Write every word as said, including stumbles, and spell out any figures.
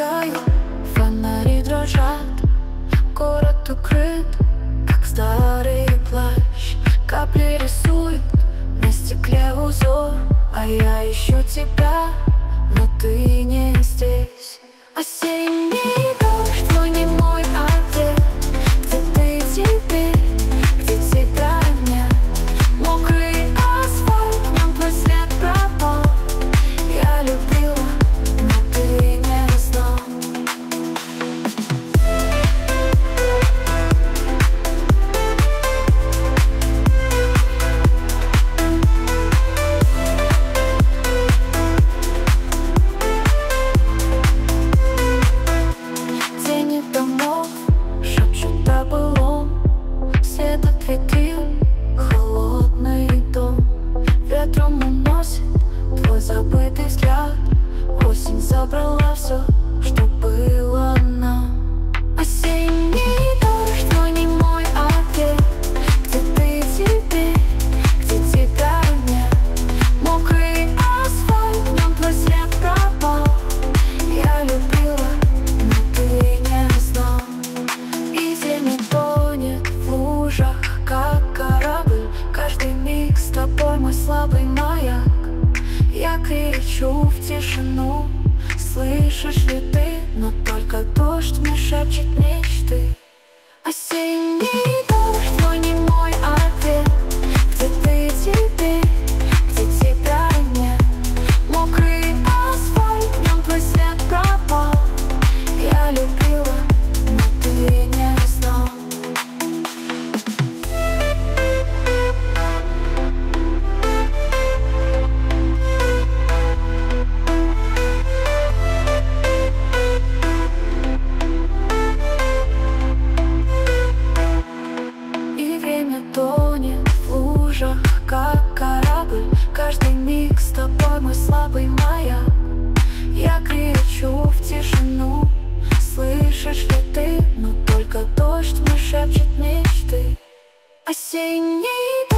мигаю, фонари дрожат. Город укрыт, как старый плащ. Капли рисуют на стекле узор, а я ищу тебя, но ты не здесь. Осенний дождь, твой немой ответ. Где ты теперь, где тебя нет? Мокрый асфальт, в нем твой след пропал. Я любила, но ты не знал. Тени домов шепчут о былом. Свет от витрин, холодный дом. Ветром уносит твой забытый взгляд. Осень забрала все, что было нам. Осенний дождь, твой немой ответ. Где ты теперь, где тебя нет? Мокрый асфальт, в нем твой след пропал. Я любила, но ты не знал. И время тонет в лужах, как корабль. Каждый миг с тобой мой слабый маяк. Я кричу в тишину, слышишь ли ты? Но только дождь мне шепчет мечты. Осенний дождь, твой немой ответ. Где ты теперь, где тебя нет? Мокрый асфальт, в нем твой след пропал. Я любила, но ты не знал. И время тонет в лужах, как корабль. Каждый миг с тобой мой слабый маяк. Я кричу в тишину, слышишь ли ты? Но только дождь мне шепчет мечты. Осенний